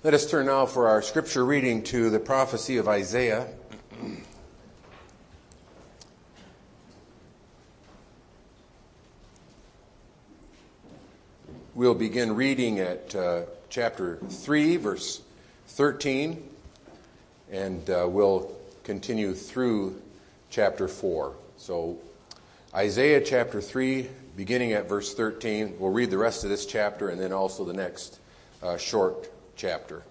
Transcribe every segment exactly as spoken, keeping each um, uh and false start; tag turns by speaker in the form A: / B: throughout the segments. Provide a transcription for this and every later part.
A: Let us turn now for our scripture reading to the prophecy of Isaiah. We'll begin reading at uh, chapter three, verse thirteen, and uh, we'll continue through chapter four. So Isaiah chapter three, beginning at verse thirteen. We'll read the rest of this chapter and then also the next uh, short chapter.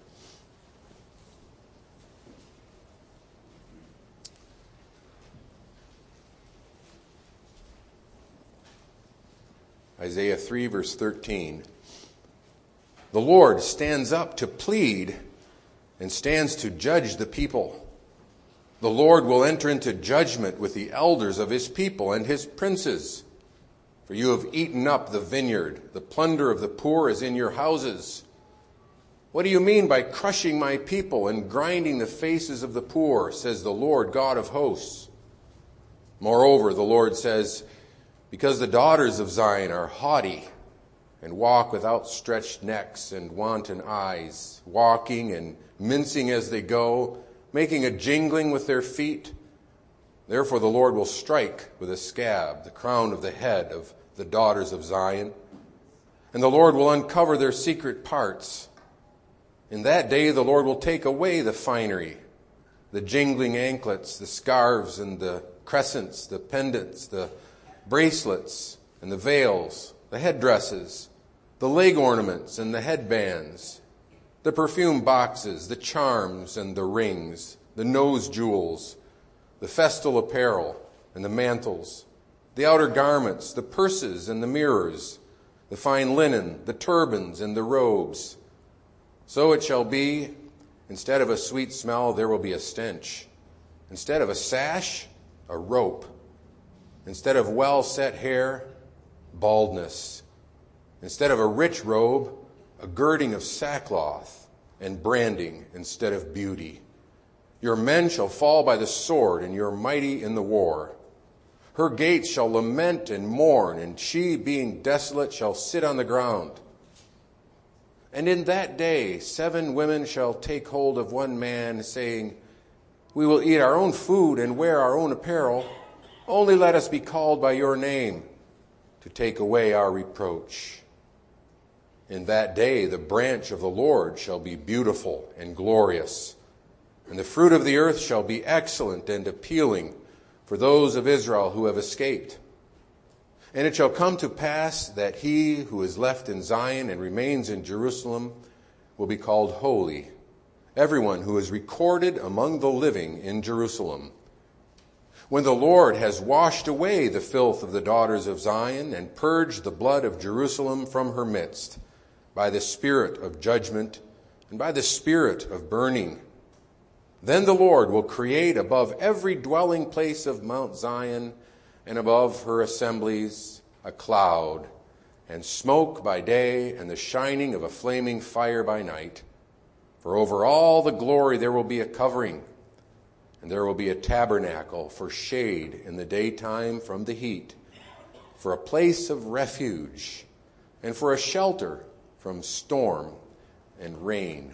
A: Isaiah three, verse thirteen. The Lord stands up to plead and stands to judge the people. The Lord will enter into judgment with the elders of his people and his princes. For you have eaten up the vineyard. The plunder of the poor is in your houses. What do you mean by crushing my people and grinding the faces of the poor, says the Lord God of hosts. Moreover, the Lord says, because the daughters of Zion are haughty and walk with outstretched necks and wanton eyes, walking and mincing as they go, making a jingling with their feet. Therefore the Lord will strike with a scab the crown of the head of the daughters of Zion, and the Lord will uncover their secret parts. In that day the Lord will take away the finery, the jingling anklets, the scarves and the crescents, the pendants, the bracelets and the veils, the headdresses, the leg ornaments and the headbands, the perfume boxes, the charms and the rings, the nose jewels, the festal apparel and the mantles, the outer garments, the purses and the mirrors, the fine linen, the turbans and the robes. So it shall be, instead of a sweet smell, there will be a stench. Instead of a sash, a rope. Instead of well-set hair, baldness. Instead of a rich robe, a girding of sackcloth, and branding instead of beauty. Your men shall fall by the sword, and your mighty in the war. Her gates shall lament and mourn, and she, being desolate, shall sit on the ground. And in that day seven women shall take hold of one man, saying, we will eat our own food and wear our own apparel. Only let us be called by your name to take away our reproach. In that day the branch of the Lord shall be beautiful and glorious, and the fruit of the earth shall be excellent and appealing for those of Israel who have escaped. And it shall come to pass that he who is left in Zion and remains in Jerusalem will be called holy, everyone who is recorded among the living in Jerusalem. When the Lord has washed away the filth of the daughters of Zion and purged the blood of Jerusalem from her midst, by the spirit of judgment and by the spirit of burning, then the Lord will create above every dwelling place of Mount Zion and above her assemblies a cloud, and smoke by day, and the shining of a flaming fire by night. For over all the glory there will be a covering, and there will be a tabernacle for shade in the daytime from the heat, for a place of refuge, and for a shelter from storm and rain.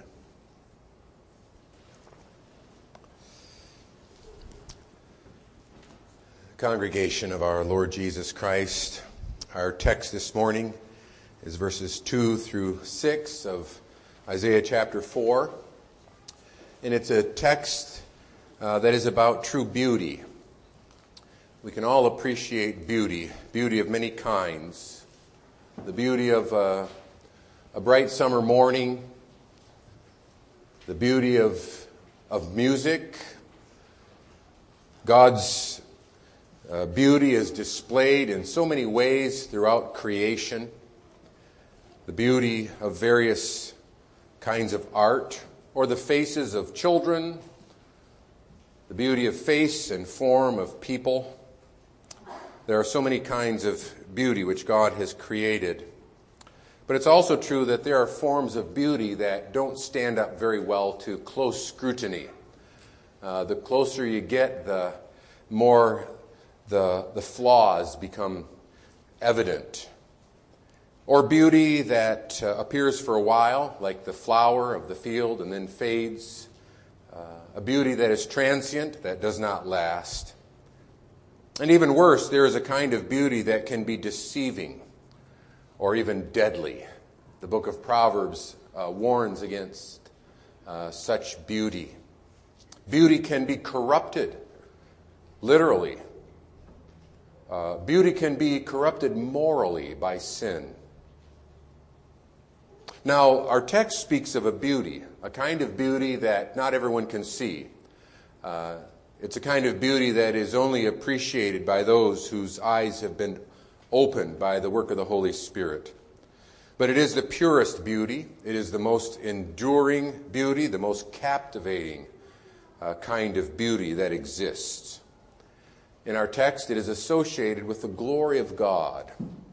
A: Congregation of our Lord Jesus Christ, our text this morning is verses two through six of Isaiah chapter four, and it's a text uh, that is about true beauty. We can all appreciate beauty, beauty of many kinds. The beauty of uh, a bright summer morning, the beauty of of music. God's Uh, beauty is displayed in so many ways throughout creation. The beauty of various kinds of art, or the faces of children, the beauty of face and form of people. There are so many kinds of beauty which God has created. But it's also true that there are forms of beauty that don't stand up very well to close scrutiny. Uh, the closer you get, the more The, the flaws become evident. or beauty that uh, appears for a while, like the flower of the field and then fades, uh, a beauty that is transient, that does not last. And even worse, there is a kind of beauty that can be deceiving or even deadly. The book of Proverbs uh, warns against uh, such beauty. Beauty can be corrupted, literally. Uh, beauty can be corrupted morally by sin. Now, our text speaks of a beauty, a kind of beauty that not everyone can see. Uh, it's a kind of beauty that is only appreciated by those whose eyes have been opened by the work of the Holy Spirit. But it is the purest beauty. It is the most enduring beauty, the most captivating uh, kind of beauty that exists. In our text, it is associated with the glory of God.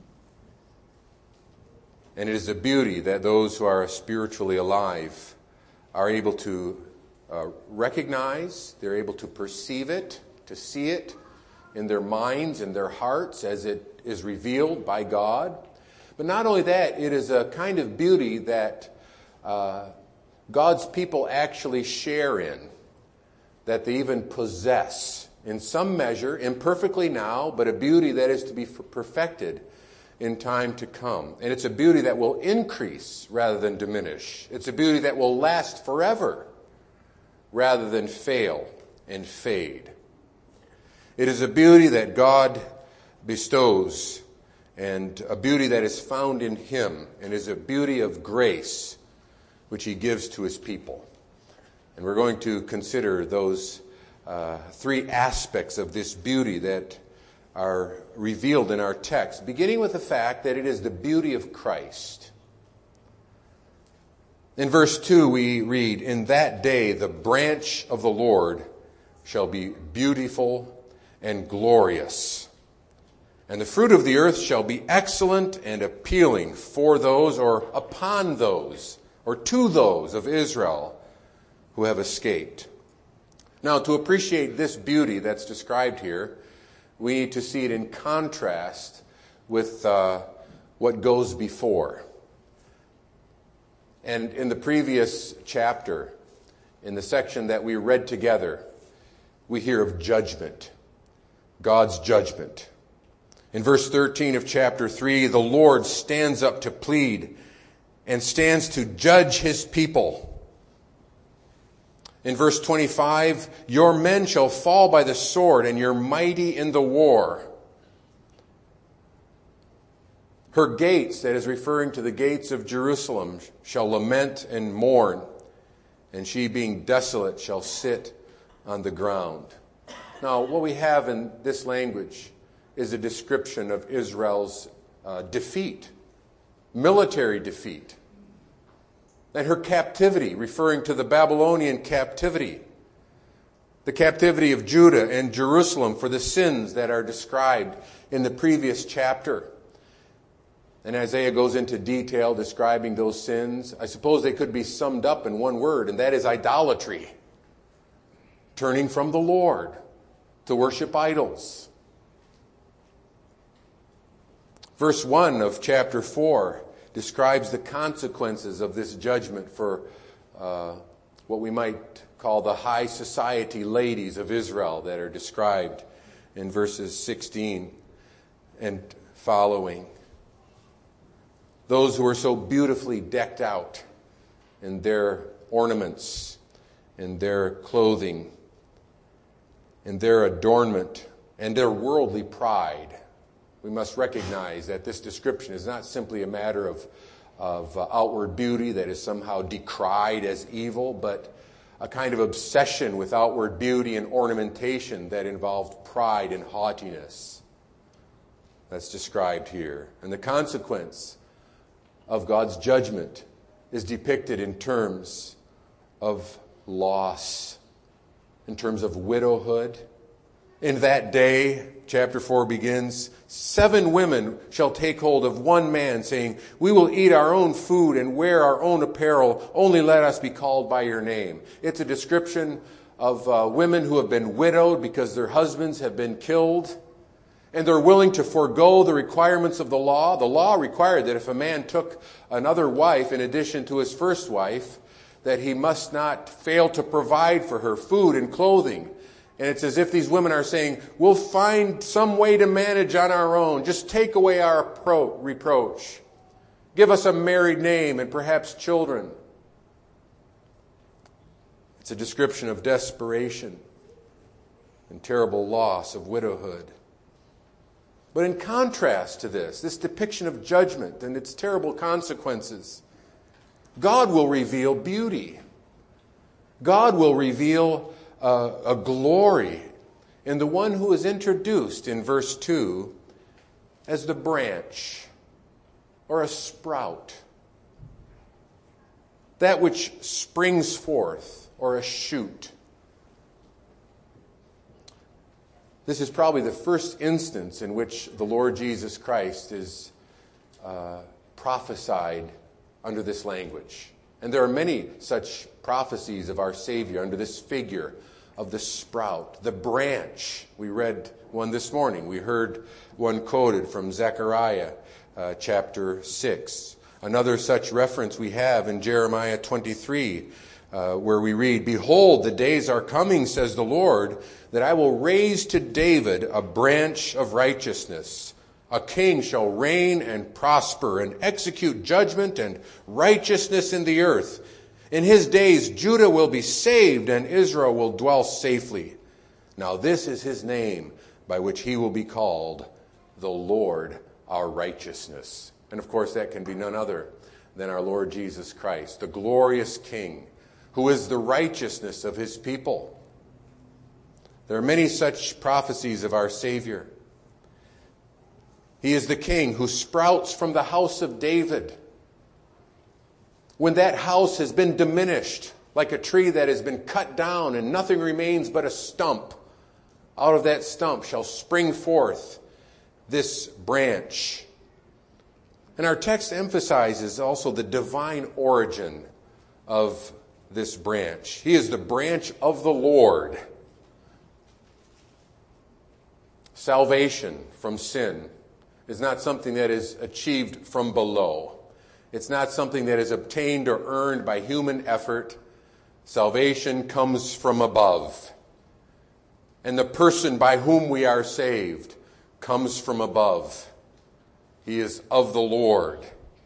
A: And it is a beauty that those who are spiritually alive are able to uh, recognize, they're able to perceive it, to see it in their minds and their hearts as it is revealed by God. But not only that, it is a kind of beauty that uh, God's people actually share in, that they even possess in some measure, imperfectly now, but a beauty that is to be perfected in time to come. And it's a beauty that will increase rather than diminish. It's a beauty that will last forever rather than fail and fade. It is a beauty that God bestows, and a beauty that is found in Him, and is a beauty of grace which He gives to His people. And we're going to consider those uh, three aspects of this beauty that are revealed in our text, beginning with the fact that it is the beauty of Christ. In verse two we read, "In that day the branch of the Lord shall be beautiful and glorious, and the fruit of the earth shall be excellent and appealing for those," or upon those, or to those of Israel who have escaped. Now, to appreciate this beauty that's described here, we need to see it in contrast with uh, what goes before. And in the previous chapter, in the section that we read together, we hear of judgment, God's judgment. In verse thirteen of chapter three, the Lord stands up to plead and stands to judge His people. In verse twenty-five, "Your men shall fall by the sword, and your mighty in the war." Her gates, that is referring to the gates of Jerusalem, shall lament and mourn, and she being desolate shall sit on the ground. Now, what we have in this language is a description of Israel's uh, defeat, military defeat. And her captivity, referring to the Babylonian captivity, the captivity of Judah and Jerusalem for the sins that are described in the previous chapter. And Isaiah goes into detail describing those sins. I suppose they could be summed up in one word, and that is idolatry. Turning from the Lord to worship idols. Verse one of chapter four describes the consequences of this judgment for uh, what we might call the high society ladies of Israel that are described in verses sixteen and following. Those who are so beautifully decked out in their ornaments, in their clothing, in their adornment, and their worldly pride. We must recognize that this description is not simply a matter of, of uh, outward beauty that is somehow decried as evil, but a kind of obsession with outward beauty and ornamentation that involved pride and haughtiness. That's described here. And the consequence of God's judgment is depicted in terms of loss, in terms of widowhood. In that day, chapter four begins, "Seven women shall take hold of one man, saying, 'We will eat our own food and wear our own apparel. Only let us be called by your name.'" It's a description of uh, women who have been widowed because their husbands have been killed. And they're willing to forego the requirements of the law. The law required that if a man took another wife in addition to his first wife, that he must not fail to provide for her food and clothing. And it's as if these women are saying, we'll find some way to manage on our own. Just take away our pro- reproach. Give us a married name and perhaps children. It's a description of desperation and terrible loss of widowhood. But in contrast to this, this depiction of judgment and its terrible consequences, God will reveal beauty. God will reveal uh, a glory in the one who is introduced in verse two as the branch or a sprout. That which springs forth, or a shoot. This is probably the first instance in which the Lord Jesus Christ is uh, prophesied under this language. And there are many such prophecies of our Savior under this figure of the sprout, the branch. We read one this morning. We heard one quoted from Zechariah uh, chapter six. Another such reference we have in Jeremiah twenty-three, uh, where we read, "Behold, the days are coming, says the Lord, that I will raise to David a branch of righteousness. A king shall reign and prosper and execute judgment and righteousness in the earth. In his days Judah will be saved and Israel will dwell safely. Now this is his name by which he will be called, the Lord our righteousness." And of course that can be none other than our Lord Jesus Christ, the glorious King, who is the righteousness of his people. There are many such prophecies of our Savior. He is the King who sprouts from the house of David. When that house has been diminished, like a tree that has been cut down and nothing remains but a stump, out of that stump shall spring forth this branch. And our text emphasizes also the divine origin of this branch. He is the branch of the Lord. Salvation from sin is not something that is achieved from below. It's not something that is obtained or earned by human effort. Salvation comes from above. And the person by whom we are saved comes from above. He is of the Lord.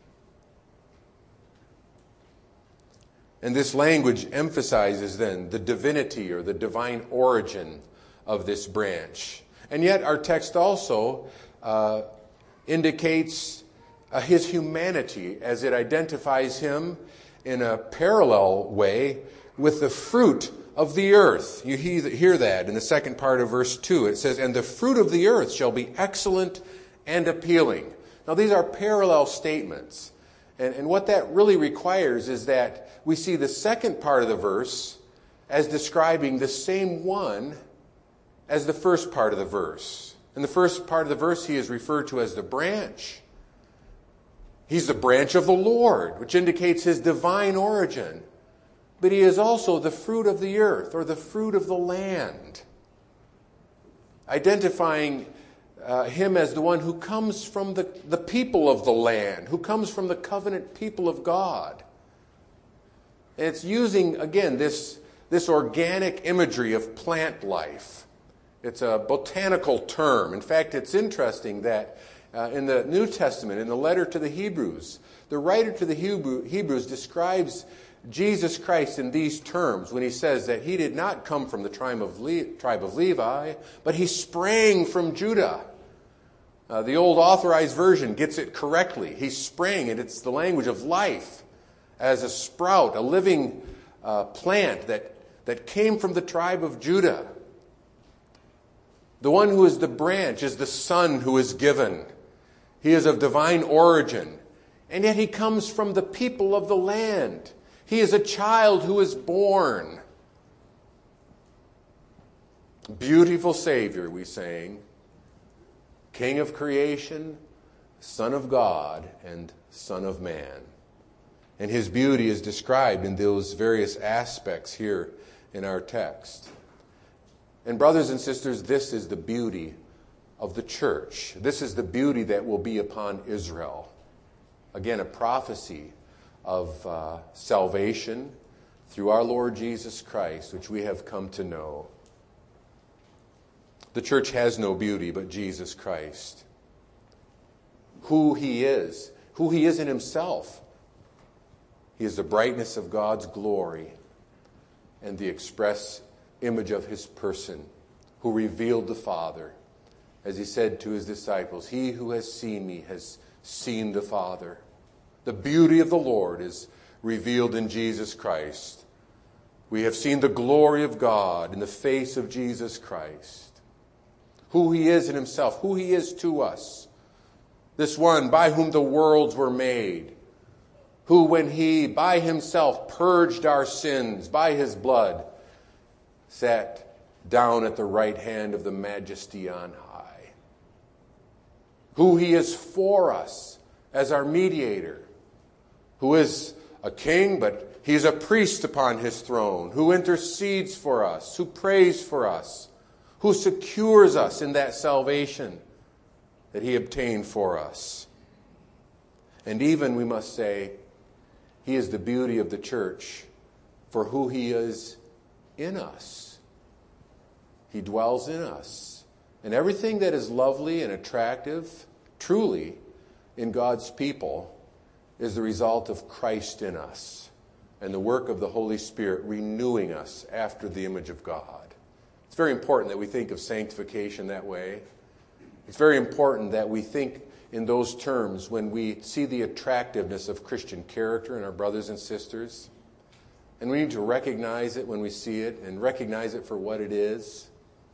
A: And this language emphasizes then the divinity or the divine origin of this branch. And yet our text also uh, indicates uh, his humanity as it identifies him in a parallel way with the fruit of the earth. You hear that in the second part of verse two. It says, "And the fruit of the earth shall be excellent and appealing." Now these are parallel statements. And, and what that really requires is that we see the second part of the verse as describing the same one as the first part of the verse. In the first part of the verse, he is referred to as the branch. He's the branch of the Lord, which indicates his divine origin. But he is also the fruit of the earth, or the fruit of the land, identifying uh, him as the one who comes from the, the people of the land, who comes from the covenant people of God. And it's using, again, this, this organic imagery of plant life. It's a botanical term. In fact, it's interesting that uh, in the New Testament, in the letter to the Hebrews, the writer to the Hebrew, Hebrews describes Jesus Christ in these terms when he says that he did not come from the tribe of, Le- tribe of Levi, but he sprang from Judah. Uh, the old Authorized Version gets it correctly. He sprang, and it's the language of life, as a sprout, a living uh, plant that, that came from the tribe of Judah. The one who is the branch is the Son who is given. He is of divine origin, and yet he comes from the people of the land. He is a child who is born. Beautiful Savior, we sang. King of creation, Son of God, and Son of man. And his beauty is described in those various aspects here in our text. And brothers and sisters, this is the beauty of the church. This is the beauty that will be upon Israel. Again, a prophecy of uh, salvation through our Lord Jesus Christ, which we have come to know. The church has no beauty but Jesus Christ. Who he is, who he is in himself. He is the brightness of God's glory and the express image of his person, who revealed the Father. As he said to his disciples, he who has seen me has seen the Father. The beauty of the Lord is revealed in Jesus Christ. We have seen the glory of God in the face of Jesus Christ. Who he is in himself, who he is to us. This one by whom the worlds were made, who when he by himself purged our sins by his blood, sat down at the right hand of the Majesty on high. Who he is for us as our mediator, who is a king, but he is a priest upon his throne, who intercedes for us, who prays for us, who secures us in that salvation that he obtained for us. And even, we must say, he is the beauty of the church for who he is in us. He dwells in us. And everything that is lovely and attractive, truly, in God's people, is the result of Christ in us and the work of the Holy Spirit renewing us after the image of God. It's very important that we think of sanctification that way. It's very important that we think in those terms when we see the attractiveness of Christian character in our brothers and sisters. And we need to recognize it when we see it and recognize it for what it is.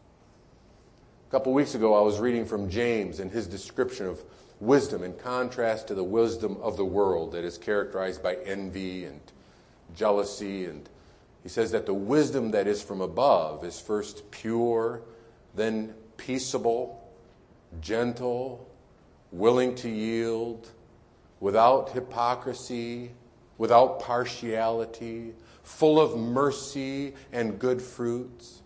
A: A couple weeks ago, I was reading from James and his description of wisdom in contrast to the wisdom of the world that is characterized by envy and jealousy. And he says that the wisdom that is from above is first pure, then peaceable, gentle, willing to yield, without hypocrisy, without partiality, full of mercy and good fruits.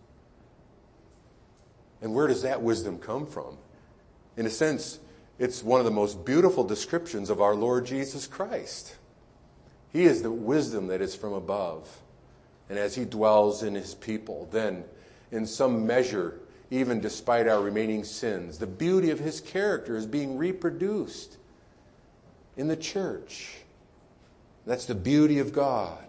A: And where does that wisdom come from? In a sense, it's one of the most beautiful descriptions of our Lord Jesus Christ. He is the wisdom that is from above. And as he dwells in his people, then in some measure, even despite our remaining sins, the beauty of his character is being reproduced in the church. That's the beauty of God.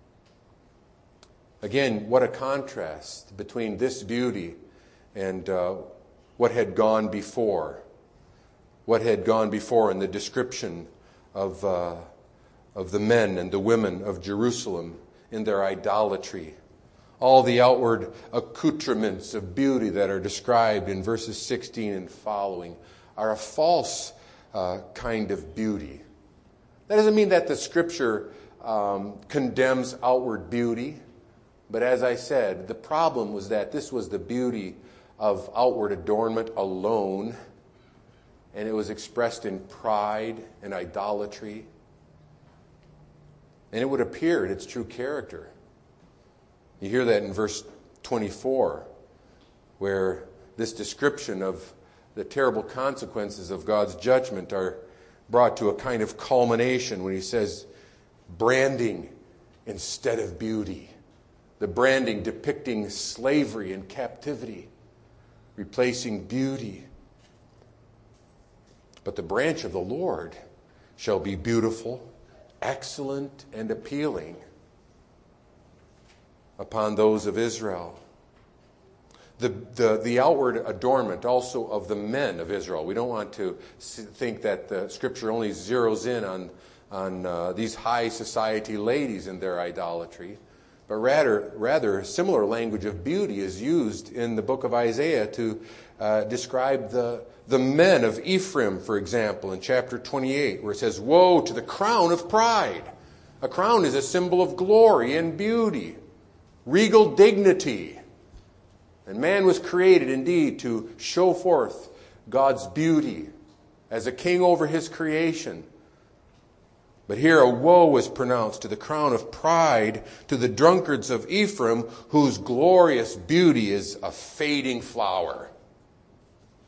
A: Again, what a contrast between this beauty and uh, what had gone before. What had gone before in the description of, uh, of the men and the women of Jerusalem in their idolatry. All the outward accoutrements of beauty that are described in verses sixteen and following are a false uh, kind of beauty. That doesn't mean that the Scripture um, condemns outward beauty. But as I said, the problem was that this was the beauty of outward adornment alone. And it was expressed in pride and idolatry. And it would appear in its true character. You hear that in verse twenty-four, where this description of the terrible consequences of God's judgment are brought to a kind of culmination when he says, branding instead of beauty. The branding depicting slavery and captivity, replacing beauty. But the branch of the Lord shall be beautiful, excellent, and appealing upon those of Israel. The, the, the outward adornment also of the men of Israel. We don't want to think that the Scripture only zeroes in on, on uh, these high society ladies and their idolatry. But rather, rather, a similar language of beauty is used in the book of Isaiah to uh, describe the, the men of Ephraim, for example, in chapter twenty-eight, where it says, "Woe to the crown of pride." A crown is a symbol of glory and beauty, regal dignity. And man was created indeed to show forth God's beauty as a king over his creation. But here a woe was pronounced to the crown of pride, to the drunkards of Ephraim, whose glorious beauty is a fading flower.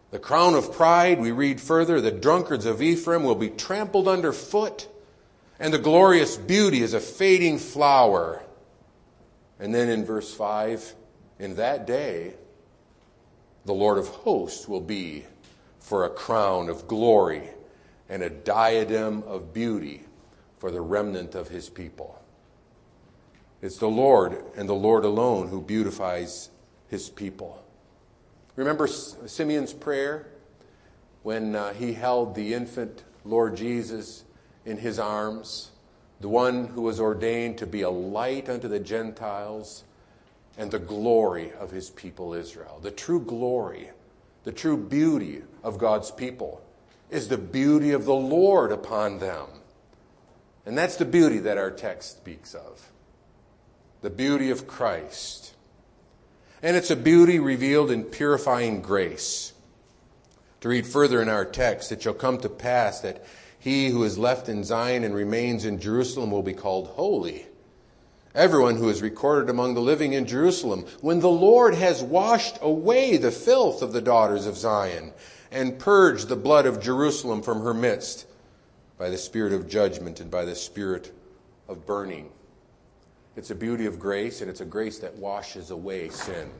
A: The crown of pride, we read further, the drunkards of Ephraim will be trampled underfoot, and the glorious beauty is a fading flower. And then in verse five, in that day, the Lord of hosts will be for a crown of glory and a diadem of beauty for the remnant of his people. It's the Lord and the Lord alone who beautifies his people. Remember Simeon's prayer when uh, he held the infant Lord Jesus in his arms, the one who was ordained to be a light unto the Gentiles and the glory of his people Israel. The true glory, the true beauty of God's people is the beauty of the Lord upon them. And that's the beauty that our text speaks of. The beauty of Christ. And it's a beauty revealed in purifying grace. To read further in our text, it shall come to pass that he who is left in Zion and remains in Jerusalem will be called holy. Everyone who is recorded among the living in Jerusalem, when the Lord has washed away the filth of the daughters of Zion and purged the blood of Jerusalem from her midst by the spirit of judgment and by the spirit of burning. It's a beauty of grace, and it's a grace that washes away sin.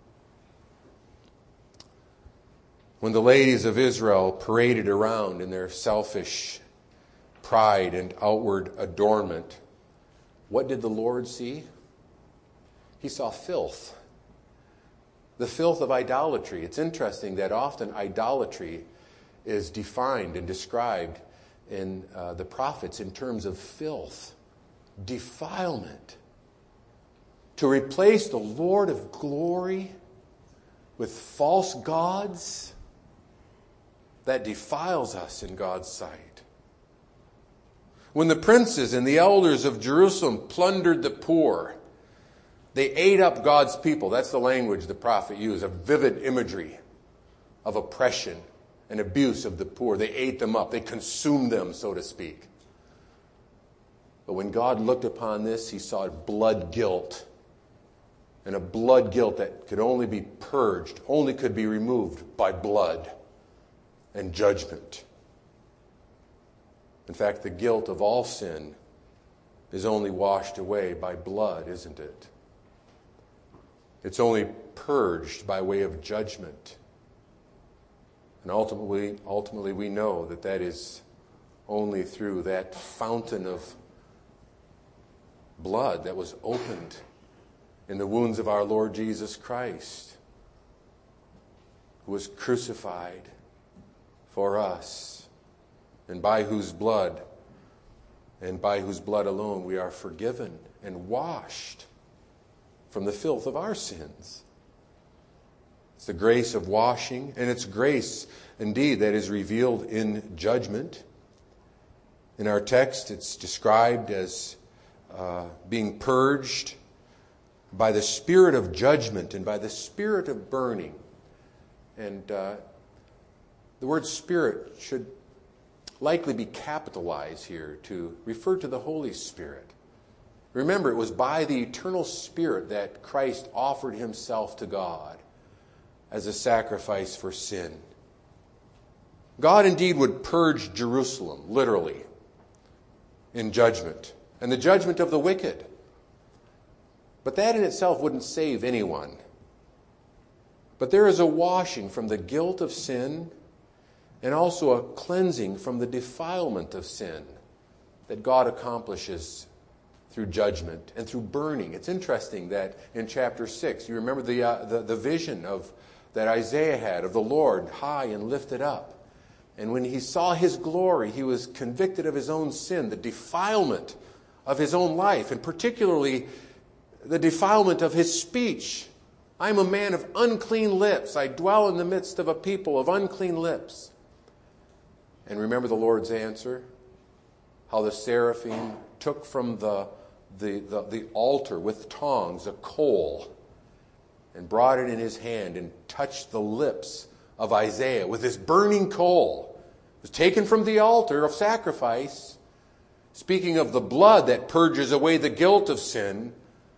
A: When the ladies of Israel paraded around in their selfish pride and outward adornment, what did the Lord see? He saw filth. The filth of idolatry. It's interesting that often idolatry is defined and described in uh, the prophets in terms of filth, defilement. To replace the Lord of glory with false gods, that defiles us in God's sight. When the princes and the elders of Jerusalem plundered the poor, they ate up God's people. That's the language the prophet used, a vivid imagery of oppression and abuse of the poor. They ate them up. They consumed them, so to speak. But when God looked upon this, he saw blood guilt. And a blood guilt that could only be purged, only could be removed by blood and judgment. In fact, the guilt of all sin is only washed away by blood, isn't it? It's only purged by way of judgment. And ultimately, ultimately we know that that is only through that fountain of blood that was opened in the wounds of our Lord Jesus Christ, who was crucified for us, and by whose blood, and by whose blood alone, we are forgiven and washed from the filth of our sins. It's the grace of washing, and it's grace indeed that is revealed in judgment. In our text, it's described as uh, being purged by the spirit of judgment and by the spirit of burning. And uh, the word spirit should likely be capitalized here to refer to the Holy Spirit. Remember, it was by the eternal Spirit that Christ offered himself to God as a sacrifice for sin. God indeed would purge Jerusalem, literally, in judgment, and the judgment of the wicked. But that in itself wouldn't save anyone. But there is a washing from the guilt of sin and also a cleansing from the defilement of sin that God accomplishes through judgment and through burning. It's interesting that in chapter six, you remember the, uh, the, the vision of that Isaiah had of the Lord high and lifted up. And when he saw his glory, he was convicted of his own sin, the defilement of his own life, and particularly the defilement of his speech. I'm a man of unclean lips. I dwell in the midst of a people of unclean lips. And remember the Lord's answer? How the seraphim took from the, the, the, the altar with tongs a coal and brought it in his hand and touched the lips of Isaiah with this burning coal. It was taken from the altar of sacrifice, speaking of the blood that purges away the guilt of sin.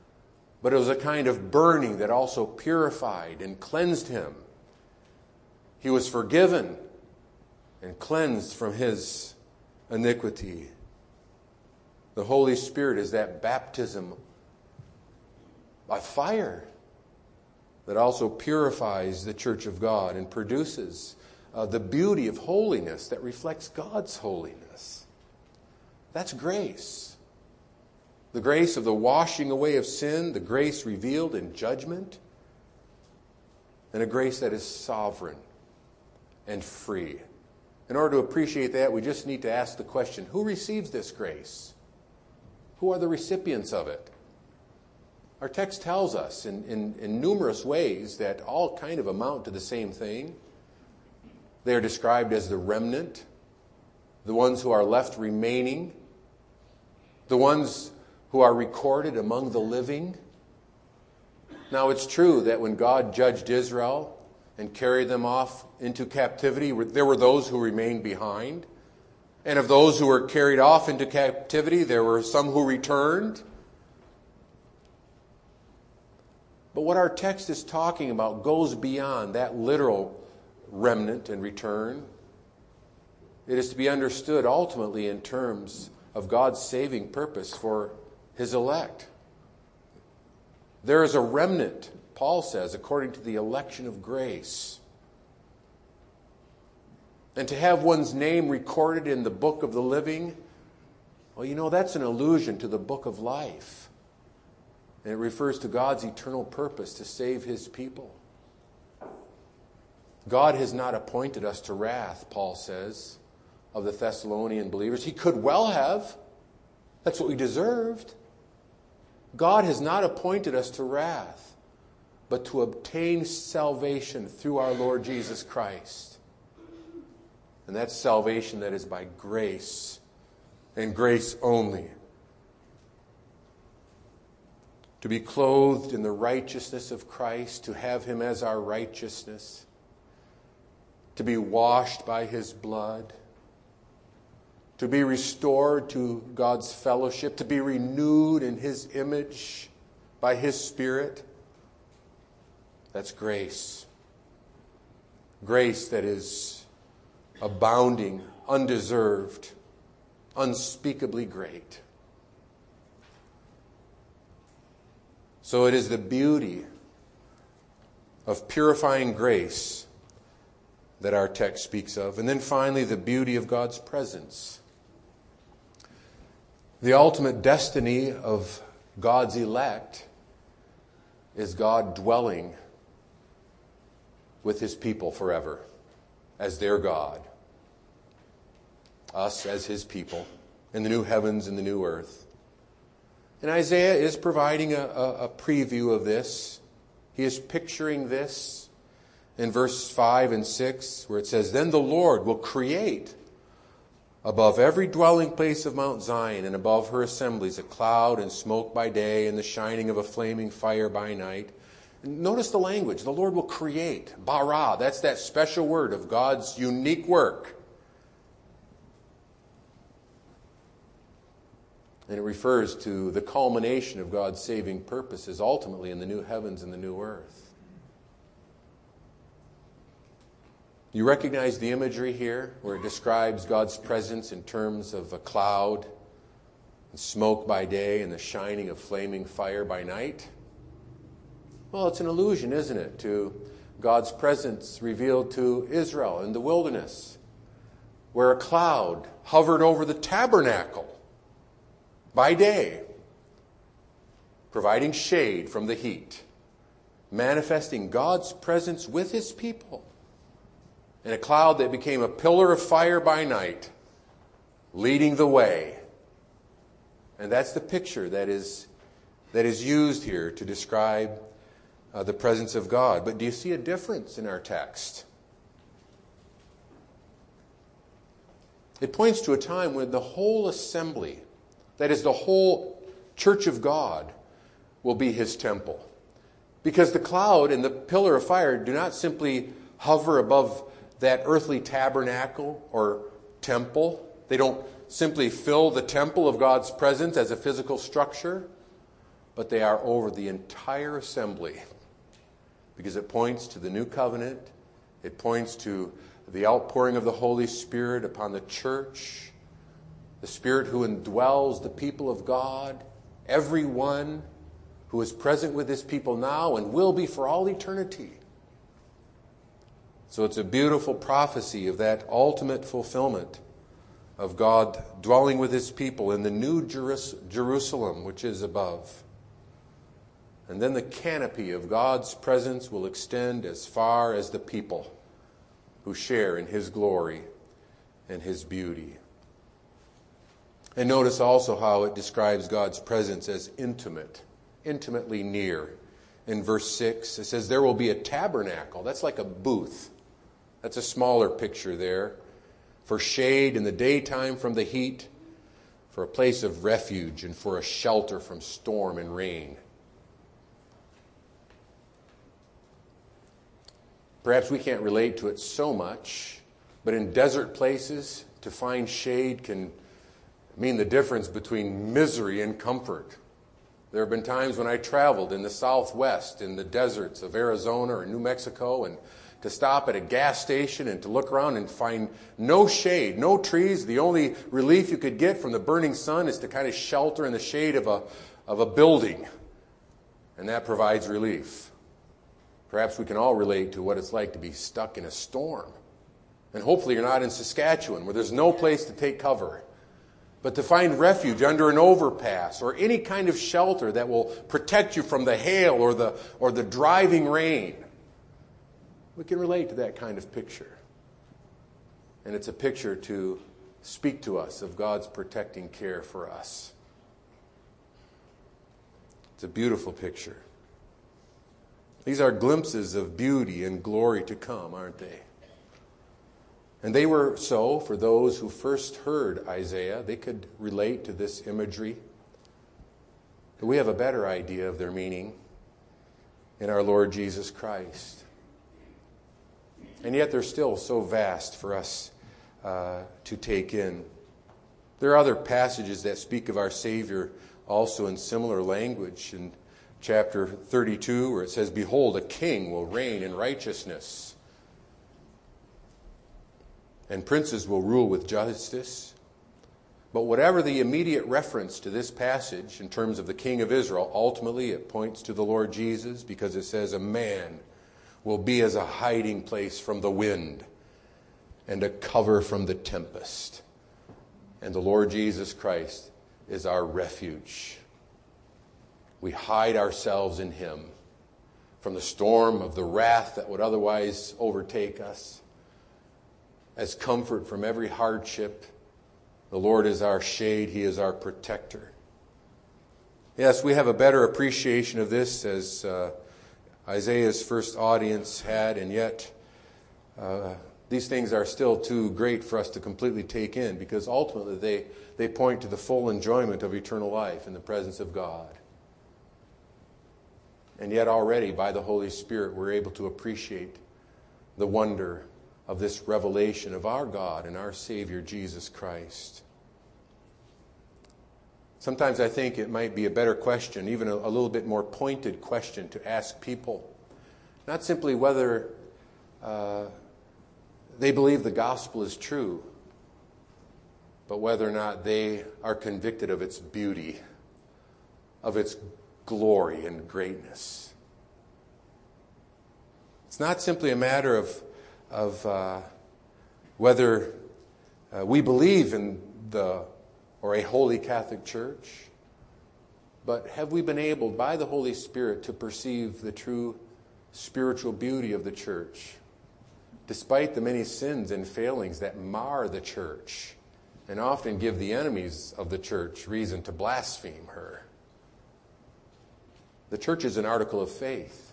A: But it was a kind of burning that also purified and cleansed him. He was forgiven and cleansed from his iniquity. The Holy Spirit is that baptism by fire that also purifies the church of God and produces uh, the beauty of holiness that reflects God's holiness. That's grace. The grace of the washing away of sin, the grace revealed in judgment, and a grace that is sovereign and free. In order to appreciate that, we just need to ask the question, who receives this grace? Who are the recipients of it? Our text tells us in, in, in numerous ways that all kind of amount to the same thing. They are described as the remnant, the ones who are left remaining, the ones who are recorded among the living. Now, it's true that when God judged Israel and carried them off into captivity, there were those who remained behind. And of those who were carried off into captivity, there were some who returned. But what our text is talking about goes beyond that literal remnant and return. It is to be understood ultimately in terms of God's saving purpose for his elect. There is a remnant, Paul says, according to the election of grace. And to have one's name recorded in the book of the living, well, you know, that's an allusion to the book of life. And it refers to God's eternal purpose to save his people. God has not appointed us to wrath, Paul says, of the Thessalonian believers. He could well have. That's what we deserved. God has not appointed us to wrath, but to obtain salvation through our Lord Jesus Christ. And that's salvation that is by grace, and grace only. To be clothed in the righteousness of Christ, to have him as our righteousness, to be washed by his blood, to be restored to God's fellowship, to be renewed in his image by his Spirit. That's grace. Grace that is abounding, undeserved, unspeakably great. So it is the beauty of purifying grace that our text speaks of. And then finally, the beauty of God's presence. The ultimate destiny of God's elect is God dwelling with his people forever as their God. Us as his people in the new heavens and the new earth. And Isaiah is providing a, a, a preview of this. He is picturing this in verse five and six, where it says, "Then the Lord will create above every dwelling place of Mount Zion and above her assemblies a cloud and smoke by day and the shining of a flaming fire by night." And notice the language. The Lord will create. Bara, that's that special word of God's unique work. And it refers to the culmination of God's saving purposes ultimately in the new heavens and the new earth. You recognize the imagery here where it describes God's presence in terms of a cloud and smoke by day and the shining of flaming fire by night? Well, it's an allusion, isn't it, to God's presence revealed to Israel in the wilderness, where a cloud hovered over the tabernacle by day, providing shade from the heat, manifesting God's presence with his people, and a cloud that became a pillar of fire by night, leading the way. And that's the picture that is, that is used here to describe uh, the presence of God. But do you see a difference in our text? It points to a time when the whole assembly, that is, the whole church of God, will be his temple. Because the cloud and the pillar of fire do not simply hover above that earthly tabernacle or temple. They don't simply fill the temple of God's presence as a physical structure, but they are over the entire assembly. Because it points to the new covenant It points to the outpouring of the Holy Spirit upon the church, the Spirit who indwells the people of God, everyone who is present with his people now and will be for all eternity. So it's a beautiful prophecy of that ultimate fulfillment of God dwelling with his people in the new Jerus- Jerusalem, which is above. And then the canopy of God's presence will extend as far as the people who share in his glory and his beauty. And notice also how it describes God's presence as intimate, intimately near. In verse six, it says, there will be a tabernacle. That's like a booth. That's a smaller picture there. For shade in the daytime from the heat, for a place of refuge, and for a shelter from storm and rain. Perhaps we can't relate to it so much, but in desert places, to find shade can mean the difference between misery and comfort. There have been times when I traveled in the Southwest, in the deserts of Arizona or New Mexico, and to stop at a gas station and to look around and find no shade, no trees. The only relief you could get from the burning sun is to kind of shelter in the shade of a, of a building. And that provides relief. Perhaps we can all relate to what it's like to be stuck in a storm. And hopefully you're not in Saskatchewan where there's no place to take cover. But to find refuge under an overpass or any kind of shelter that will protect you from the hail or the, or the driving rain. We can relate to that kind of picture. And it's a picture to speak to us of God's protecting care for us. It's a beautiful picture. These are glimpses of beauty and glory to come, aren't they? And they were so for those who first heard Isaiah. They could relate to this imagery. But we have a better idea of their meaning in our Lord Jesus Christ. And yet they're still so vast for us uh, to take in. There are other passages that speak of our Savior also in similar language. In chapter thirty-two, where it says, behold, a king will reign in righteousness, and princes will rule with justice. But whatever the immediate reference to this passage in terms of the King of Israel, ultimately it points to the Lord Jesus, because it says a man will be as a hiding place from the wind and a cover from the tempest. And the Lord Jesus Christ is our refuge. We hide ourselves in him from the storm of the wrath that would otherwise overtake us. As comfort from every hardship, the Lord is our shade. He is our protector. Yes, we have a better appreciation of this as uh, Isaiah's first audience had, and yet uh, these things are still too great for us to completely take in, because ultimately they, they point to the full enjoyment of eternal life in the presence of God. And yet already, by the Holy Spirit, we're able to appreciate the wonder of this revelation of our God and our Savior, Jesus Christ. Sometimes I think it might be a better question, even a, a little bit more pointed question to ask people. Not simply whether uh, they believe the gospel is true, but whether or not they are convicted of its beauty, of its glory and greatness. It's not simply a matter of, of uh, whether uh, we believe in the or a holy Catholic Church, but have we been able, by the Holy Spirit, to perceive the true spiritual beauty of the church, despite the many sins and failings that mar the church and often give the enemies of the church reason to blaspheme her? The church is an article of faith.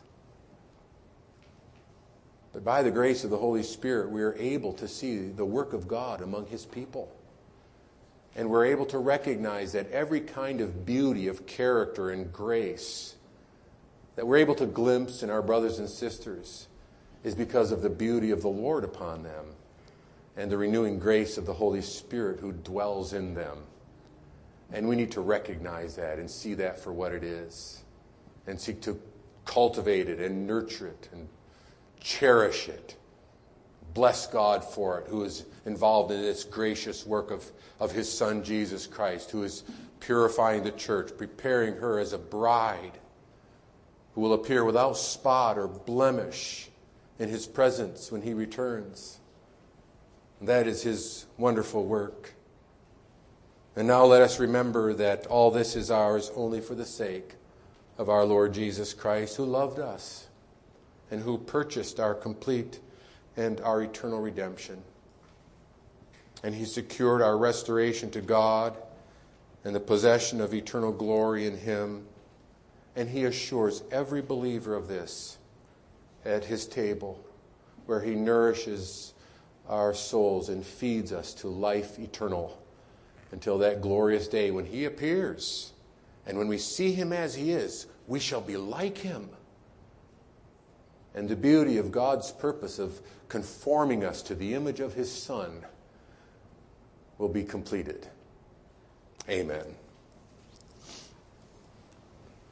A: But by the grace of the Holy Spirit, we are able to see the work of God among his people. And we're able to recognize that every kind of beauty of character and grace that we're able to glimpse in our brothers and sisters is because of the beauty of the Lord upon them and the renewing grace of the Holy Spirit who dwells in them. And we need to recognize that and see that for what it is, and seek to cultivate it and nurture it and cherish it bless God for it, who is involved in this gracious work of, of his Son, Jesus Christ, who is purifying the church, preparing her as a bride who will appear without spot or blemish in his presence when he returns. And that is his wonderful work. And now let us remember that all this is ours only for the sake of our Lord Jesus Christ, who loved us and who purchased our complete and our eternal redemption. And he secured our restoration to God and the possession of eternal glory in him. And he assures every believer of this at his table, where he nourishes our souls and feeds us to life eternal until that glorious day when he appears. And when we see him as he is, we shall be like him. And the beauty of God's purpose of conforming us to the image of his Son will be completed. Amen.